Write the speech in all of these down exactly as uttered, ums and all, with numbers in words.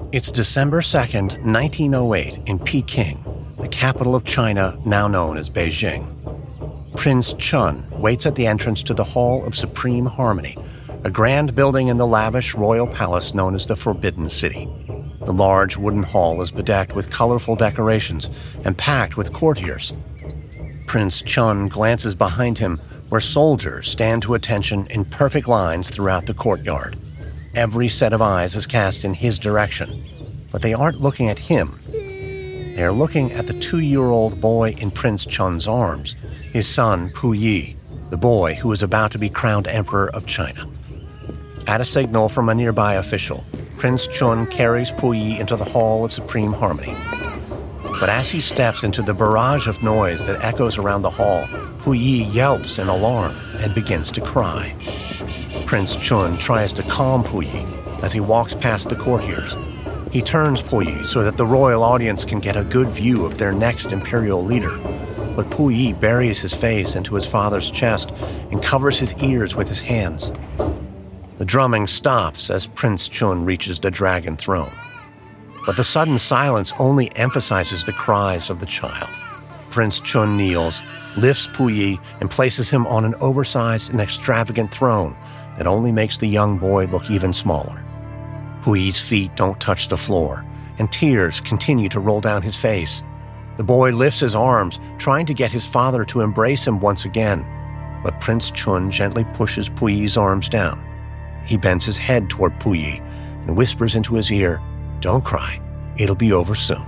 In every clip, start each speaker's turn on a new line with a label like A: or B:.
A: It's December second, nineteen oh eight, in Peking, the capital of China, now known as Beijing. Prince Chun waits at the entrance to the Hall of Supreme Harmony, a grand building in the lavish royal palace known as the Forbidden City. The large wooden hall is bedecked with colorful decorations and packed with courtiers. Prince Chun glances behind him, where soldiers stand to attention in perfect lines throughout the courtyard. Every set of eyes is cast in his direction, but they aren't looking at him. They are looking at the two-year-old boy in Prince Chun's arms, his son Puyi, the boy who is about to be crowned Emperor of China. At a signal from a nearby official, Prince Chun carries Puyi into the Hall of Supreme Harmony. But as he steps into the barrage of noise that echoes around the hall, Puyi yelps in alarm and begins to cry. Prince Chun tries to calm Puyi as he walks past the courtiers. He turns Puyi so that the royal audience can get a good view of their next imperial leader. But Puyi buries his face into his father's chest and covers his ears with his hands. The drumming stops as Prince Chun reaches the dragon throne. But the sudden silence only emphasizes the cries of the child. Prince Chun kneels, lifts Puyi, and places him on an oversized and extravagant throne that only makes the young boy look even smaller. Puyi's feet don't touch the floor, and tears continue to roll down his face. The boy lifts his arms, trying to get his father to embrace him once again, but Prince Chun gently pushes Puyi's arms down. He bends his head toward Puyi and whispers into his ear, "Don't cry, it'll be over soon."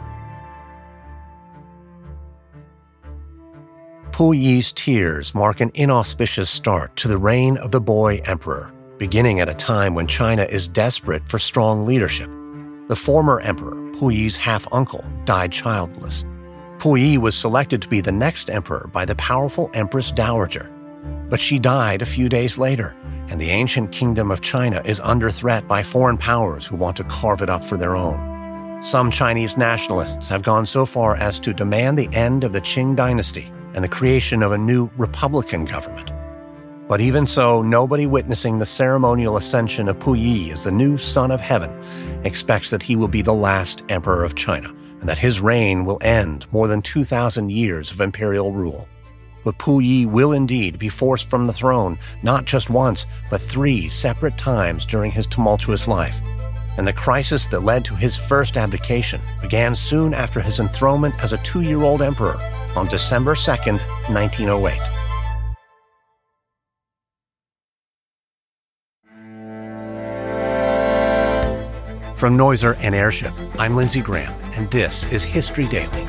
A: Puyi's tears mark an inauspicious start to the reign of the boy emperor, beginning at a time when China is desperate for strong leadership. The former emperor, Puyi's half-uncle, died childless. Puyi was selected to be the next emperor by the powerful Empress Dowager. But she died a few days later, and the ancient kingdom of China is under threat by foreign powers who want to carve it up for their own. Some Chinese nationalists have gone so far as to demand the end of the Qing dynasty and the creation of a new republican government. But even so, nobody witnessing the ceremonial ascension of Puyi as the new son of heaven expects that he will be the last emperor of China, and that his reign will end more than two thousand years of imperial rule. But Puyi will indeed be forced from the throne, not just once, but three separate times during his tumultuous life. And the crisis that led to his first abdication began soon after his enthronement as a two-year-old emperor on December second, nineteen oh eight. From Noiser and Airship, I'm Lindsey Graham, and this is History Daily.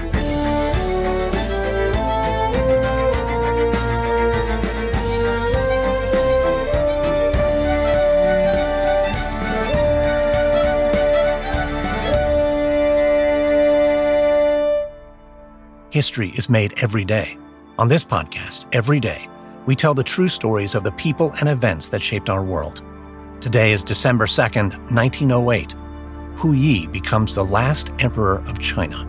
A: History is made every day. On this podcast, every day, we tell the true stories of the people and events that shaped our world. Today is December second, nineteen oh eight. Puyi becomes the last emperor of China.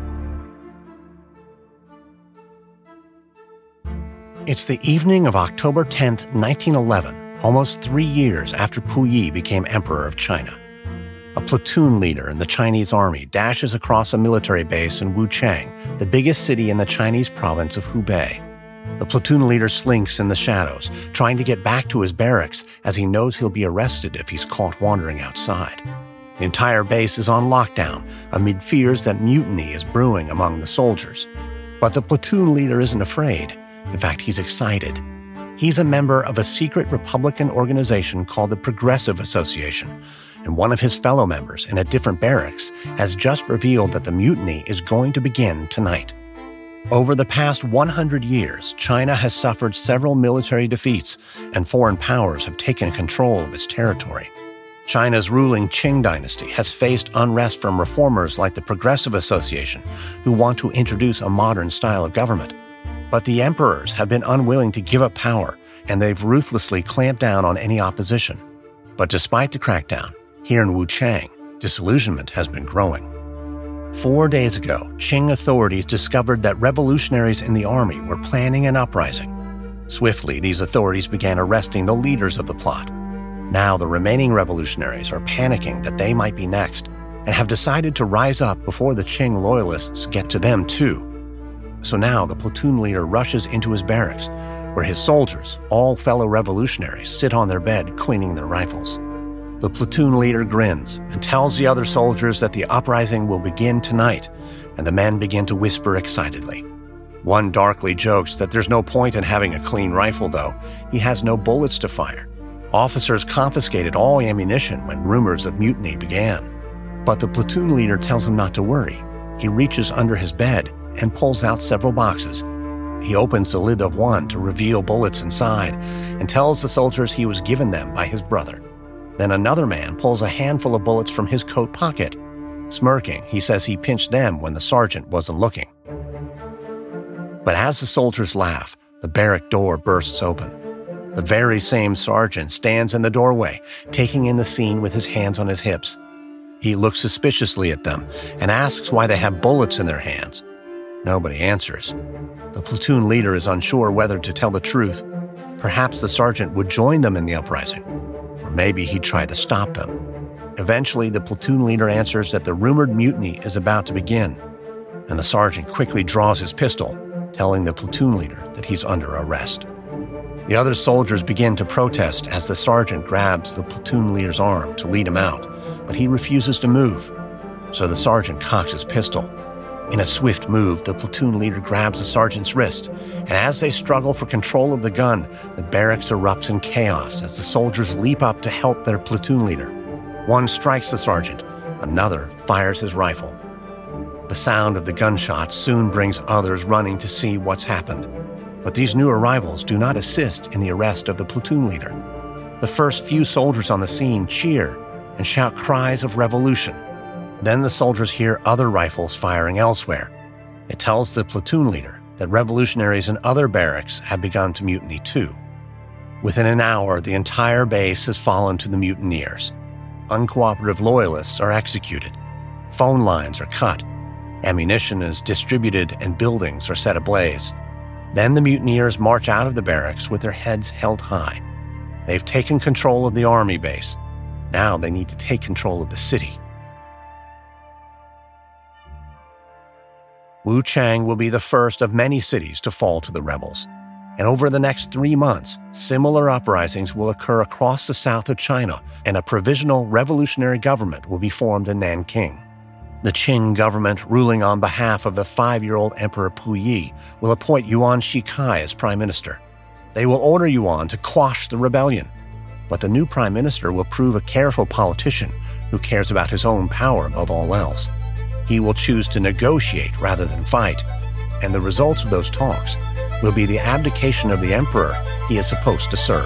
A: It's the evening of October tenth, nineteen eleven, almost three years after Puyi became emperor of China. A platoon leader in the Chinese army dashes across a military base in Wuchang, the biggest city in the Chinese province of Hubei. The platoon leader slinks in the shadows, trying to get back to his barracks as he knows he'll be arrested if he's caught wandering outside. The entire base is on lockdown amid fears that mutiny is brewing among the soldiers. But the platoon leader isn't afraid. In fact, he's excited. He's a member of a secret Republican organization called the Progressive Association, and one of his fellow members in a different barracks has just revealed that the mutiny is going to begin tonight. Over the past one hundred years, China has suffered several military defeats, and foreign powers have taken control of its territory. China's ruling Qing dynasty has faced unrest from reformers like the Progressive Association, who want to introduce a modern style of government. But the emperors have been unwilling to give up power, and they've ruthlessly clamped down on any opposition. But despite the crackdown, here in Wuchang, disillusionment has been growing. Four days ago, Qing authorities discovered that revolutionaries in the army were planning an uprising. Swiftly, these authorities began arresting the leaders of the plot. Now the remaining revolutionaries are panicking that they might be next. and have decided to rise up before the Qing loyalists get to them too. So now the platoon leader rushes into his barracks, where his soldiers, all fellow revolutionaries, sit on their bed cleaning their rifles. The platoon leader grins and tells the other soldiers that the uprising will begin tonight, and the men begin to whisper excitedly. One darkly jokes that there's no point in having a clean rifle, though. He has no bullets to fire. Officers confiscated all ammunition when rumors of mutiny began. But the platoon leader tells him not to worry. He reaches under his bed and pulls out several boxes. He opens the lid of one to reveal bullets inside and tells the soldiers he was given them by his brother. Then another man pulls a handful of bullets from his coat pocket. Smirking, he says he pinched them when the sergeant wasn't looking. But as the soldiers laugh, the barrack door bursts open. The very same sergeant stands in the doorway, taking in the scene with his hands on his hips. He looks suspiciously at them and asks why they have bullets in their hands. Nobody answers. The platoon leader is unsure whether to tell the truth. Perhaps the sergeant would join them in the uprising, or maybe he'd try to stop them. Eventually, the platoon leader answers that the rumored mutiny is about to begin, and the sergeant quickly draws his pistol, telling the platoon leader that he's under arrest. The other soldiers begin to protest as the sergeant grabs the platoon leader's arm to lead him out, but he refuses to move, so the sergeant cocks his pistol. In a swift move, the platoon leader grabs the sergeant's wrist, and as they struggle for control of the gun, the barracks erupts in chaos as the soldiers leap up to help their platoon leader. One strikes the sergeant, another fires his rifle. The sound of the gunshots soon brings others running to see what's happened. But these new arrivals do not assist in the arrest of the platoon leader. The first few soldiers on the scene cheer and shout cries of revolution. Then the soldiers hear other rifles firing elsewhere. It tells the platoon leader that revolutionaries in other barracks have begun to mutiny too. Within an hour, the entire base has fallen to the mutineers. Uncooperative loyalists are executed. Phone lines are cut. Ammunition is distributed and buildings are set ablaze. Then the mutineers march out of the barracks with their heads held high. They've taken control of the army base. Now they need to take control of the city. Wuchang will be the first of many cities to fall to the rebels. And over the next three months, similar uprisings will occur across the south of China, and a provisional revolutionary government will be formed in Nanking. The Qing government, ruling on behalf of the five-year-old Emperor Puyi, will appoint Yuan Shikai as prime minister. They will order Yuan to quash the rebellion. But the new prime minister will prove a careful politician who cares about his own power above all else. He will choose to negotiate rather than fight, and the results of those talks will be the abdication of the emperor he is supposed to serve.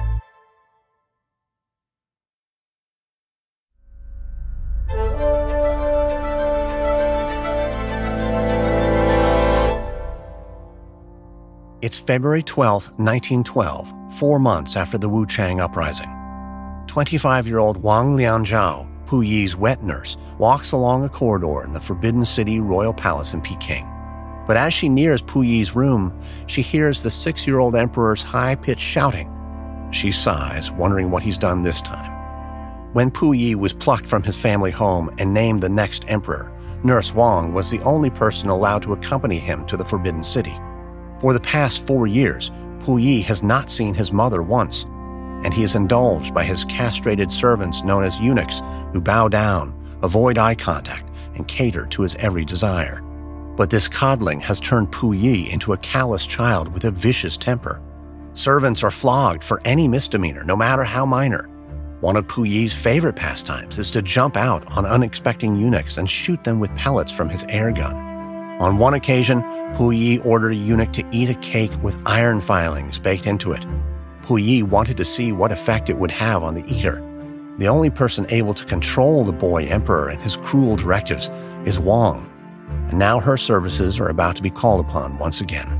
A: It's February twelfth, nineteen twelve, four months after the Wuchang uprising. twenty-five-year-old Wang Lianzhao, Puyi's wet nurse, walks along a corridor in the Forbidden City Royal Palace in Peking. But as she nears Puyi's room, she hears the six-year-old emperor's high-pitched shouting. She sighs, wondering what he's done this time. When Puyi was plucked from his family home and named the next emperor, Nurse Wang was the only person allowed to accompany him to the Forbidden City. For the past four years, Puyi has not seen his mother once, and he is indulged by his castrated servants known as eunuchs who bow down, avoid eye contact, and cater to his every desire. But this coddling has turned Puyi into a callous child with a vicious temper. Servants are flogged for any misdemeanor, no matter how minor. One of Puyi's favorite pastimes is to jump out on unexpected eunuchs and shoot them with pellets from his air gun. On one occasion, Puyi ordered a eunuch to eat a cake with iron filings baked into it. Puyi wanted to see what effect it would have on the eater. The only person able to control the boy emperor and his cruel directives is Wang, and now her services are about to be called upon once again.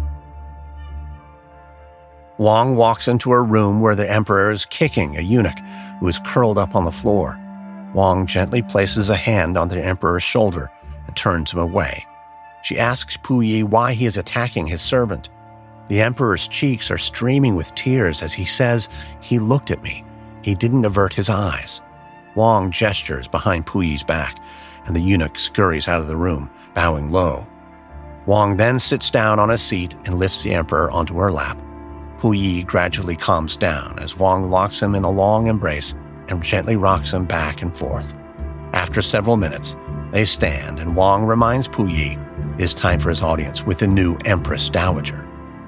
A: Wang walks into her room where the emperor is kicking a eunuch who is curled up on the floor. Wang gently places a hand on the emperor's shoulder and turns him away. She asks Puyi why he is attacking his servant. The emperor's cheeks are streaming with tears as he says, "He looked at me. He didn't avert his eyes." Wang gestures behind Puyi's back, and the eunuch scurries out of the room, bowing low. Wang then sits down on a seat and lifts the emperor onto her lap. Puyi gradually calms down as Wang locks him in a long embrace and gently rocks him back and forth. After several minutes, they stand and Wang reminds Puyi it is time for his audience with the new Empress Dowager.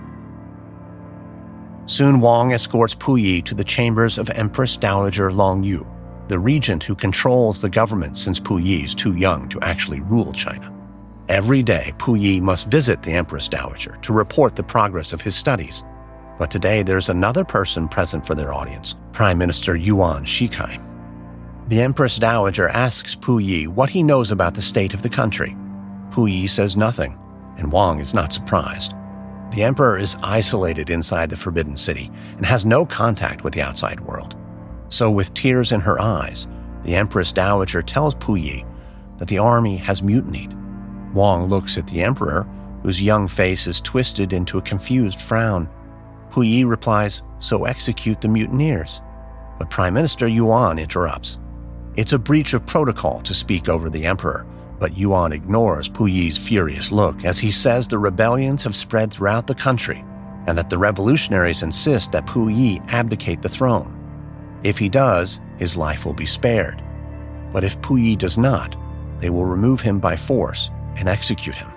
A: Soon Wang escorts Puyi to the chambers of Empress Dowager Longyu, the regent who controls the government since Puyi is too young to actually rule China. Every day, Puyi must visit the Empress Dowager to report the progress of his studies. But today there's another person present for their audience, Prime Minister Yuan Shikai. The Empress Dowager asks Puyi what he knows about the state of the country. Puyi says nothing, and Wang is not surprised. The emperor is isolated inside the Forbidden City and has no contact with the outside world. So with tears in her eyes, the Empress Dowager tells Puyi that the army has mutinied. Wang looks at the emperor, whose young face is twisted into a confused frown. Puyi replies, "So execute the mutineers." But Prime Minister Yuan interrupts. It's a breach of protocol to speak over the emperor, but Yuan ignores Puyi's furious look as he says the rebellions have spread throughout the country and that the revolutionaries insist that Puyi abdicate the throne. If he does, his life will be spared. But if Puyi does not, they will remove him by force and execute him.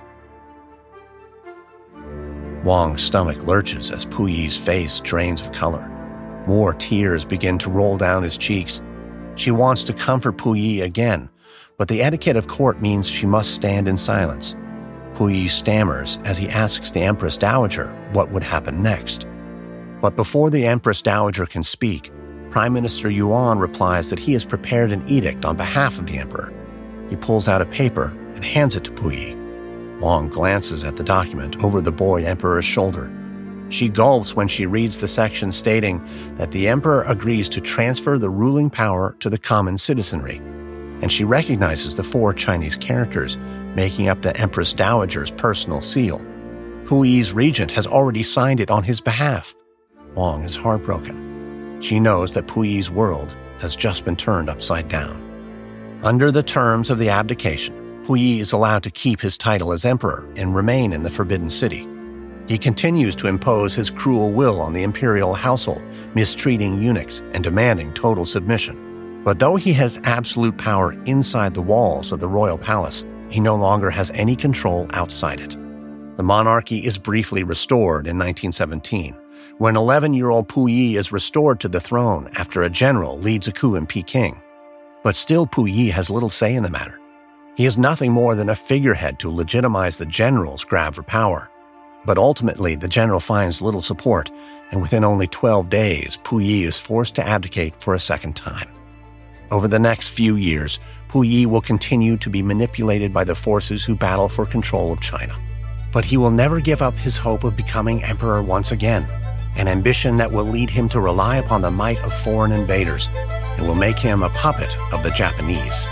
A: Wang's stomach lurches as Puyi's face drains of color. More tears begin to roll down his cheeks. She wants to comfort Puyi again, but the etiquette of court means she must stand in silence. Puyi stammers as he asks the Empress Dowager what would happen next. But before the Empress Dowager can speak, Prime Minister Yuan replies that he has prepared an edict on behalf of the emperor. He pulls out a paper and hands it to Puyi. Wang glances at the document over the boy emperor's shoulder. She gulps when she reads the section stating that the emperor agrees to transfer the ruling power to the common citizenry, and she recognizes the four Chinese characters making up the Empress Dowager's personal seal. Puyi's regent has already signed it on his behalf. Wang is heartbroken. She knows that Puyi's world has just been turned upside down. Under the terms of the abdication, Puyi is allowed to keep his title as emperor and remain in the Forbidden City. He continues to impose his cruel will on the imperial household, mistreating eunuchs and demanding total submission. But though he has absolute power inside the walls of the royal palace, he no longer has any control outside it. The monarchy is briefly restored in nineteen seventeen, when eleven-year-old Puyi is restored to the throne after a general leads a coup in Peking. But still Puyi has little say in the matter. He is nothing more than a figurehead to legitimize the general's grab for power. But ultimately, the general finds little support, and within only twelve days, Puyi is forced to abdicate for a second time. Over the next few years, Puyi will continue to be manipulated by the forces who battle for control of China. But he will never give up his hope of becoming emperor once again, an ambition that will lead him to rely upon the might of foreign invaders and will make him a puppet of the Japanese.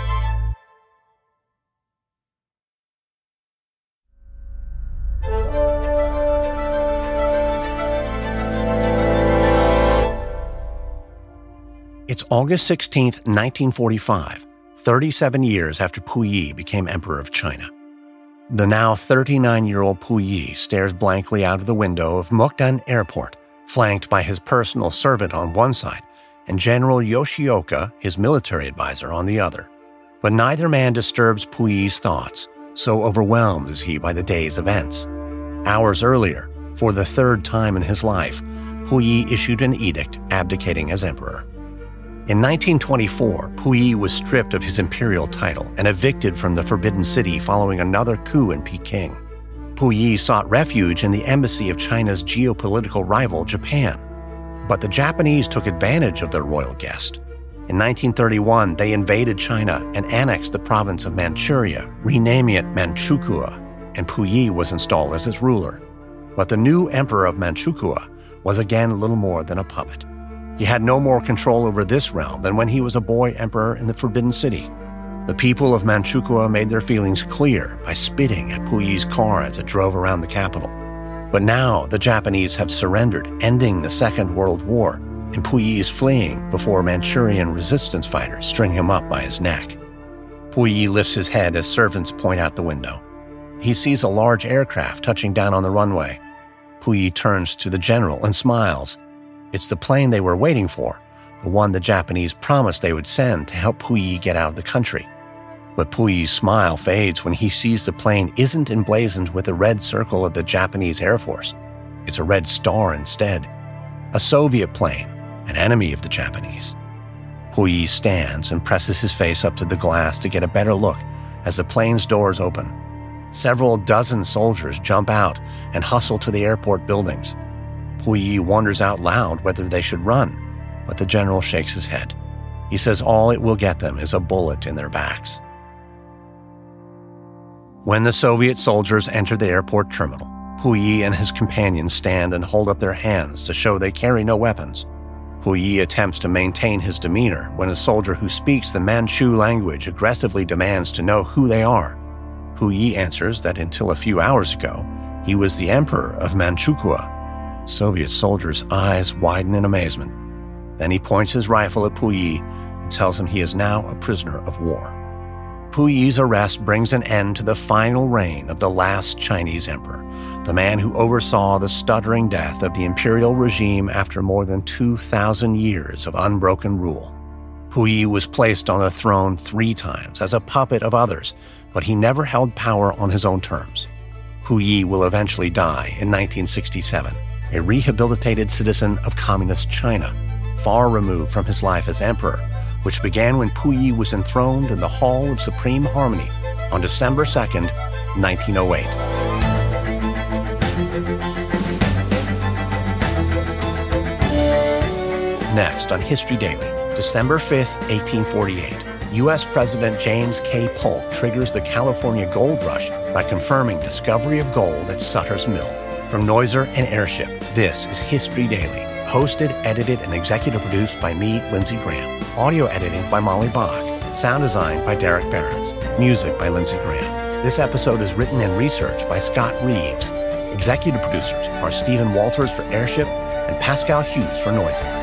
A: It's August sixteenth, nineteen forty-five, thirty-seven years after Puyi became emperor of China. The now thirty-nine-year-old Puyi stares blankly out of the window of Mukden Airport, flanked by his personal servant on one side and General Yoshioka, his military advisor, on the other. But neither man disturbs Puyi's thoughts, so overwhelmed is he by the day's events. Hours earlier, for the third time in his life, Puyi issued an edict abdicating as emperor. In nineteen twenty-four, Puyi was stripped of his imperial title and evicted from the Forbidden City following another coup in Peking. Puyi sought refuge in the embassy of China's geopolitical rival, Japan. But the Japanese took advantage of their royal guest. In nineteen thirty-one, they invaded China and annexed the province of Manchuria, renaming it Manchukuo, and Puyi was installed as its ruler. But the new emperor of Manchukuo was again little more than a puppet. He had no more control over this realm than when he was a boy emperor in the Forbidden City. The people of Manchukuo made their feelings clear by spitting at Puyi's car as it drove around the capital. But now the Japanese have surrendered, ending the Second World War, and Puyi is fleeing before Manchurian resistance fighters string him up by his neck. Puyi lifts his head as servants point out the window. He sees a large aircraft touching down on the runway. Puyi turns to the general and smiles. It's the plane they were waiting for, the one the Japanese promised they would send to help Puyi get out of the country. But Puyi's smile fades when he sees the plane isn't emblazoned with the red circle of the Japanese Air Force. It's a red star instead. A Soviet plane, an enemy of the Japanese. Puyi stands and presses his face up to the glass to get a better look as the plane's doors open. Several dozen soldiers jump out and hustle to the airport buildings. Puyi wonders out loud whether they should run, but the general shakes his head. He says all it will get them is a bullet in their backs. When the Soviet soldiers enter the airport terminal, Puyi and his companions stand and hold up their hands to show they carry no weapons. Puyi attempts to maintain his demeanor when a soldier who speaks the Manchu language aggressively demands to know who they are. Puyi answers that until a few hours ago, he was the emperor of Manchukuo. Soviet soldier's eyes widen in amazement. Then he points his rifle at Puyi and tells him he is now a prisoner of war. Puyi's arrest brings an end to the final reign of the last Chinese emperor, the man who oversaw the stuttering death of the imperial regime after more than two thousand years of unbroken rule. Puyi was placed on the throne three times as a puppet of others, but he never held power on his own terms. Puyi will eventually die in nineteen sixty-seven, a rehabilitated citizen of communist China, far removed from his life as emperor, which began when Puyi was enthroned in the Hall of Supreme Harmony on December second, nineteen oh eight. Next on History Daily, December fifth, eighteen forty-eight, U S President James K. Polk triggers the California gold rush by confirming discovery of gold at Sutter's Mill. From Noiser and Airship, this is History Daily, hosted, edited, and executive produced by me, Lindsey Graham. Audio editing by Molly Bach. Sound design by Derek Behrens. Music by Lindsey Graham. This episode is written and researched by Scott Reeves. Executive producers are Stephen Walters for Airship and Pascal Hughes for Noiser.